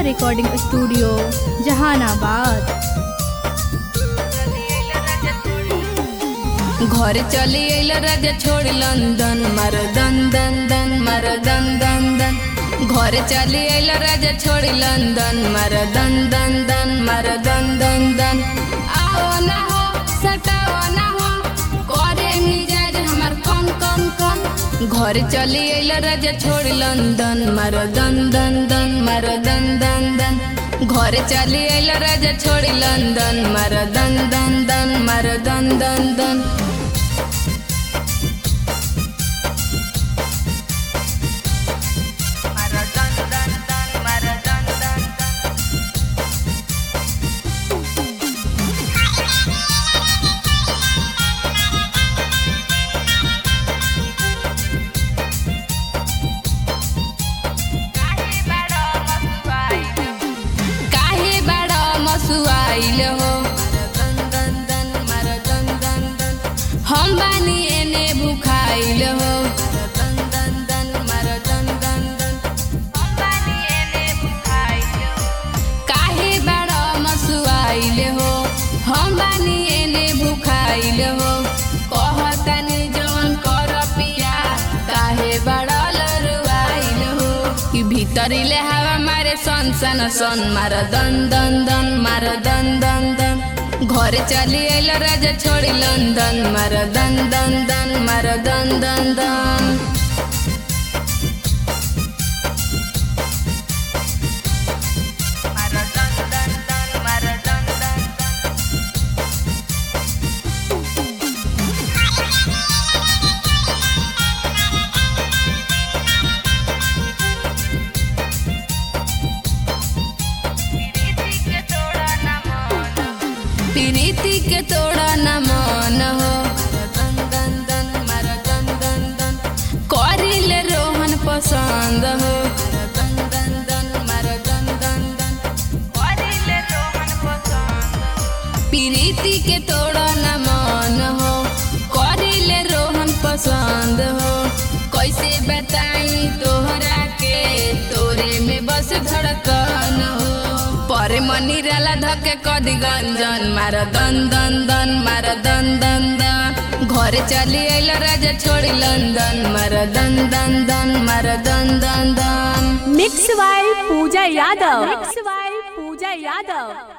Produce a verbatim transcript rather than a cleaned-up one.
Recording studio Jehanabad. घर चली अइल राजा छोड़ लंदन मार दन दन दन मार दन दन दन। घर चली अइल राजा छोड़ लंदन मार दन दन दन मार दन दन दन। आओ ना हो सटाओ ना हो करे मिजाज हमार कौन कौन कौन। घर चली अइल राजा छोड़ लंदन मार दन दन दन मार दन दन दन। घर चली अइल राजा छोड़ लंदन मार दन दन दन मार दन दन दन। हम बानी एने भुखाइल हो काहे बड़ा मसुआइल हो। हम बानी एने भुखाइल हो कहतनी जवन कर पिया काहे बड़ा लरुआइल हो। कि भीतरी ले हवा मारे सन सन सन मार दन दन दन मार दन दन दन। घर चली अइल राजा छोड़ लंदन मार दन दन दन मार दन दन दन। प्रीति के तोड़ा न मन हो करिले रोहन पसंद हो। प्रीति के तोड़ा न मन हो करिले रोहन पसंद हो। कैसे बताई तोहरा के तोरे में बस धड़कन हो। परे मनी राला धके कदी गंजन मार दन दन दन मार दन दन दन। घर चली अइल राजा छोड़ लंदन मार दन दन दन मार दन दन दन। Mix by Pooja Yadav. Mix by Pooja Yadav.